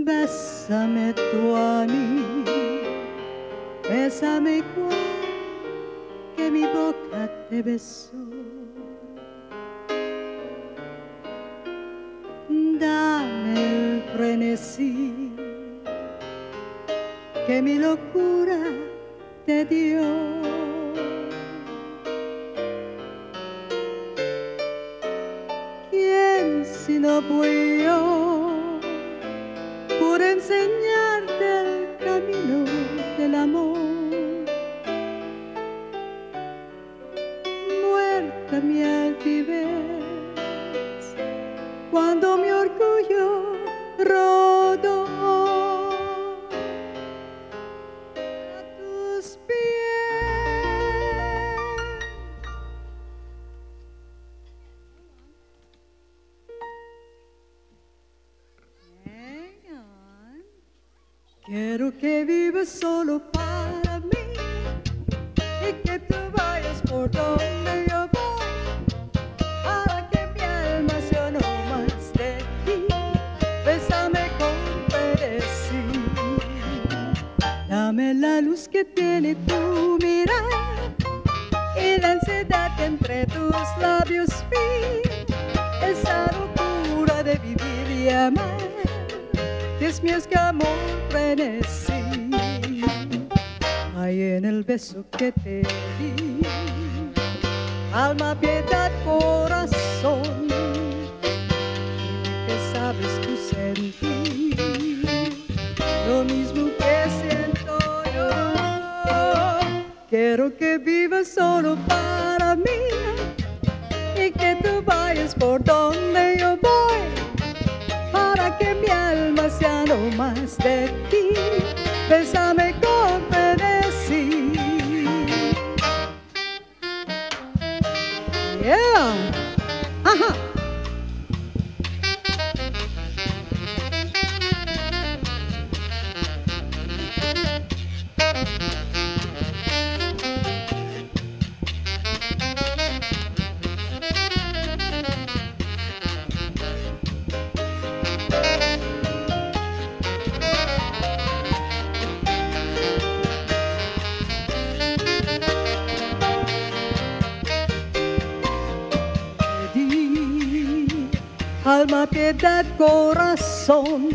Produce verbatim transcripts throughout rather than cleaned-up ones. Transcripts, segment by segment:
Bésame tú a mí, bésame igual que mi boca te besó. Dame el frenesí que mi locura te dio. ¿Quién sino fui yo por enseñarte el camino del amor? Muerta mi altivez cuando mi orgullo rodó a tus pies. Hang on. Quiero que vivas solo para mí y que tú vayas por donde yo voy, para que mi alma sea no más de ti. Bésame con frenesí, dame la luz que tiene tu mirada y la ansiedad que entre tus labios vi, esa locura de vivir y amar. Dios mío, es que amor frenesí hay en el beso que te di. Alma, piedad, corazón, que sabes tú sentir lo mismo que siento yo. Quiero que vivas solo para mí y que tú vayas por donde yo voy, para que mi alma sea no más de ti. Bésame con frenesí. Yeah. Ajá. Alma, piedad, corazón,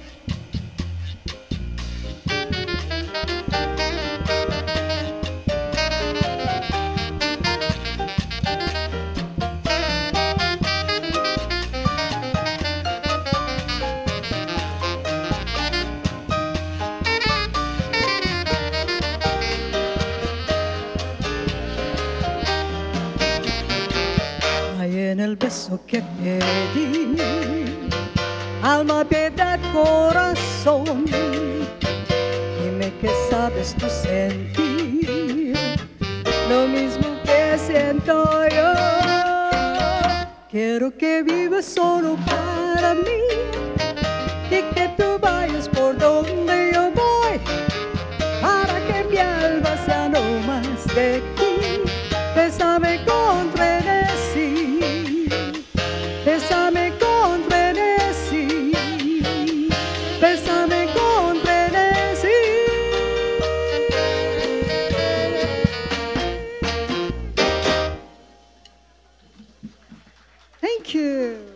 hay en el beso que te di. Alma, piedad, corazón, dime que sabes tú sentir lo mismo que siento yo. Quiero que vivas solo para mí y que tú vayas por donde yo voy, para que mi alma sea no más de ti. Bésame con frenesí, bésame con frenesí, bésame con frenesí. Thank you.